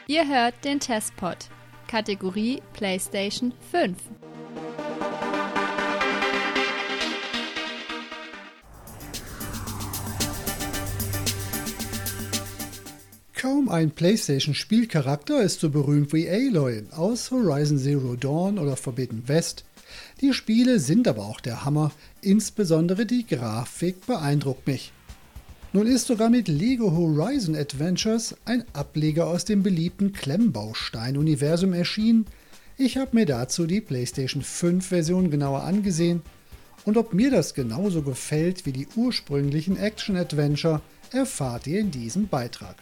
Ihr hört den Testpod, Kategorie PlayStation 5. Kaum ein PlayStation-Spielcharakter ist so berühmt wie Aloy aus Horizon Zero Dawn oder Forbidden West. Die Spiele sind aber auch der Hammer, insbesondere die Grafik beeindruckt mich. Nun ist sogar mit Lego Horizon Adventures ein Ableger aus dem beliebten Klemmbaustein-Universum erschienen. Ich habe mir dazu die PlayStation 5-Version genauer angesehen und ob mir das genauso gefällt wie die ursprünglichen Action-Adventure, erfahrt ihr in diesem Beitrag.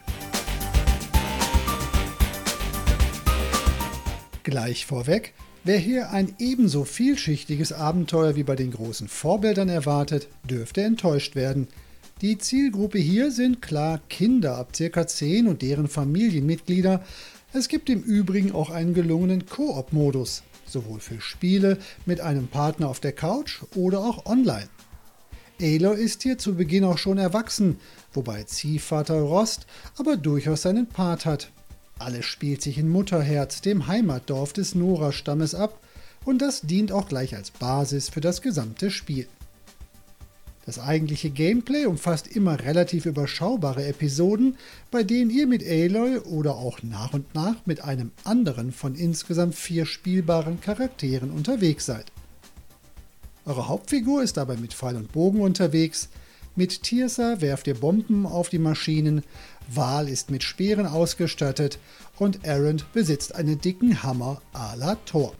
Gleich vorweg, wer hier ein ebenso vielschichtiges Abenteuer wie bei den großen Vorbildern erwartet, dürfte enttäuscht werden. Die Zielgruppe hier sind klar Kinder ab ca. 10 und deren Familienmitglieder. Es gibt im Übrigen auch einen gelungenen Koop-Modus, sowohl für Spiele mit einem Partner auf der Couch oder auch online. Aloy ist hier zu Beginn auch schon erwachsen, wobei Ziehvater Rost aber durchaus seinen Part hat. Alles spielt sich in Mutterherz, dem Heimatdorf des Nora-Stammes ab, und das dient auch gleich als Basis für das gesamte Spiel. Das eigentliche Gameplay umfasst immer relativ überschaubare Episoden, bei denen ihr mit Aloy oder auch nach und nach mit einem anderen von insgesamt 4 spielbaren Charakteren unterwegs seid. Eure Hauptfigur ist dabei mit Pfeil und Bogen unterwegs, mit Tirsa werft ihr Bomben auf die Maschinen, Val ist mit Speeren ausgestattet und Erend besitzt einen dicken Hammer à la Thor.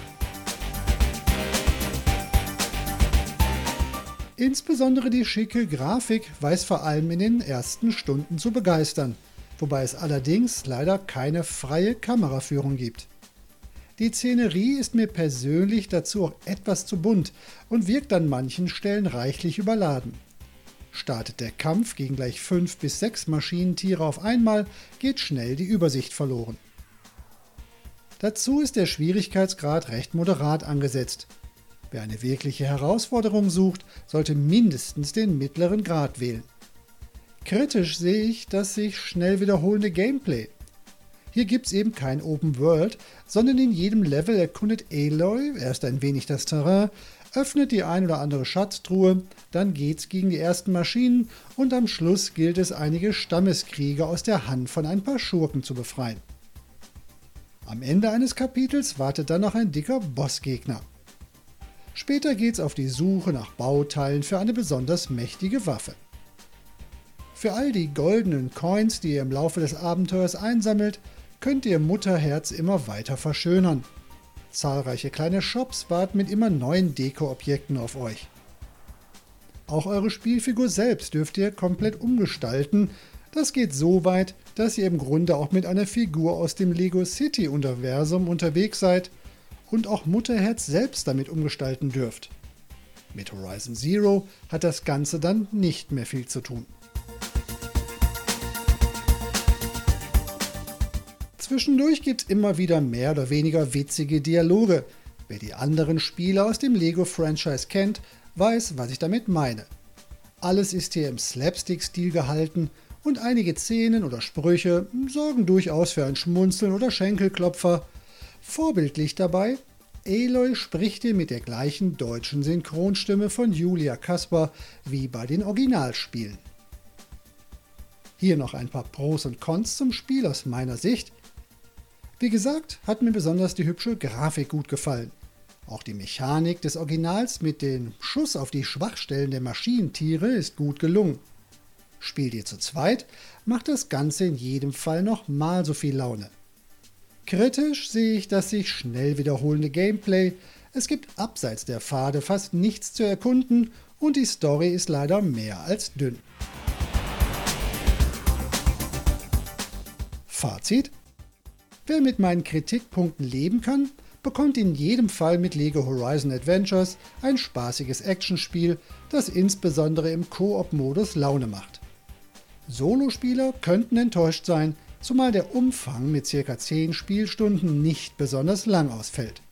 Insbesondere die schicke Grafik weiß vor allem in den ersten Stunden zu begeistern, wobei es allerdings leider keine freie Kameraführung gibt. Die Szenerie ist mir persönlich dazu auch etwas zu bunt und wirkt an manchen Stellen reichlich überladen. Startet der Kampf gegen gleich 5 bis 6 Maschinentiere auf einmal, geht schnell die Übersicht verloren. Dazu ist der Schwierigkeitsgrad recht moderat angesetzt. Wer eine wirkliche Herausforderung sucht, sollte mindestens den mittleren Grad wählen. Kritisch sehe ich das sich schnell wiederholende Gameplay. Hier gibt es eben kein Open World, sondern in jedem Level erkundet Aloy erst ein wenig das Terrain, öffnet die ein oder andere Schatztruhe, dann geht's gegen die ersten Maschinen und am Schluss gilt es, einige Stammeskrieger aus der Hand von ein paar Schurken zu befreien. Am Ende eines Kapitels wartet dann noch ein dicker Bossgegner. Später geht's auf die Suche nach Bauteilen für eine besonders mächtige Waffe. Für all die goldenen Coins, die ihr im Laufe des Abenteuers einsammelt, könnt ihr Mutterherz immer weiter verschönern. Zahlreiche kleine Shops warten mit immer neuen Deko-Objekten auf euch. Auch eure Spielfigur selbst dürft ihr komplett umgestalten. Das geht so weit, dass ihr im Grunde auch mit einer Figur aus dem Lego City-Universum unterwegs seid und auch Mutterherz selbst damit umgestalten dürft. Mit Horizon Zero hat das Ganze dann nicht mehr viel zu tun. Zwischendurch gibt es immer wieder mehr oder weniger witzige Dialoge. Wer die anderen Spiele aus dem Lego-Franchise kennt, weiß, was ich damit meine. Alles ist hier im Slapstick-Stil gehalten und einige Szenen oder Sprüche sorgen durchaus für ein Schmunzeln oder Schenkelklopfer. Vorbildlich dabei, Aloy spricht hier mit der gleichen deutschen Synchronstimme von Julia Kasper wie bei den Originalspielen. Hier noch ein paar Pros und Cons zum Spiel aus meiner Sicht. Wie gesagt, hat mir besonders die hübsche Grafik gut gefallen. Auch die Mechanik des Originals mit dem Schuss auf die Schwachstellen der Maschinentiere ist gut gelungen. Spielt ihr zu zweit, macht das Ganze in jedem Fall noch mal so viel Laune. Kritisch sehe ich das sich schnell wiederholende Gameplay. Es gibt abseits der Pfade fast nichts zu erkunden und die Story ist leider mehr als dünn. Fazit: Wer mit meinen Kritikpunkten leben kann, bekommt in jedem Fall mit Lego Horizon Adventures ein spaßiges Actionspiel, das insbesondere im Koop-Modus Laune macht. Solospieler könnten enttäuscht sein, zumal der Umfang mit ca. 10 Spielstunden nicht besonders lang ausfällt.